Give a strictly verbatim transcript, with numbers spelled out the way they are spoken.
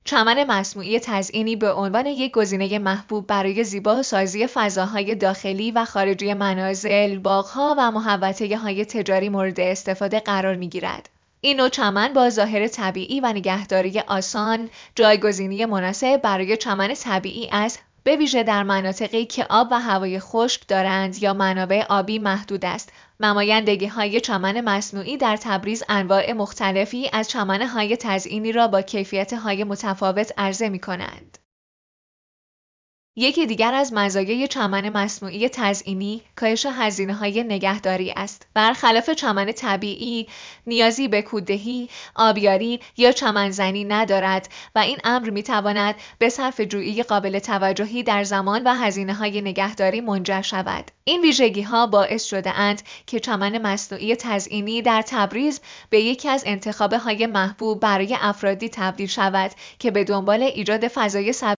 چمن مصنوعی تزئینی به عنوان یک گزینه محبوب برای زیباسازی فضاهای داخلی و خارجی منازل، باغ‌ها و محوطه‌های تجاری مورد استفاده قرار می‌گیرد. این نوع چمن با ظاهر طبیعی و نگهداری آسان، جایگزینی مناسب برای چمن طبیعی است، به ویژه در مناطقی که آب و هوای خشک دارند یا منابع آبی محدود است. نمایندگی‌های چمن مصنوعی در تبریز انواع مختلفی از چمن‌های تزئینی را با کیفیت‌های متفاوت عرضه می‌کنند. یکی دیگر از مزایای چمن مصنوعی تزئینی کاهش هزینه‌های نگهداری است. برخلاف چمن طبیعی، نیازی به کوددهی، آبیاری یا چمنزنی ندارد و این امر می‌تواند به صرفه‌جویی قابل توجهی در زمان و هزینه‌های نگهداری منجر شود. این ویژگی‌ها باعث شده‌اند که چمن مصنوعی تزئینی در تبریز به یکی از انتخاب‌های محبوب برای افرادی تبدیل شود که به دنبال ایجاد فضای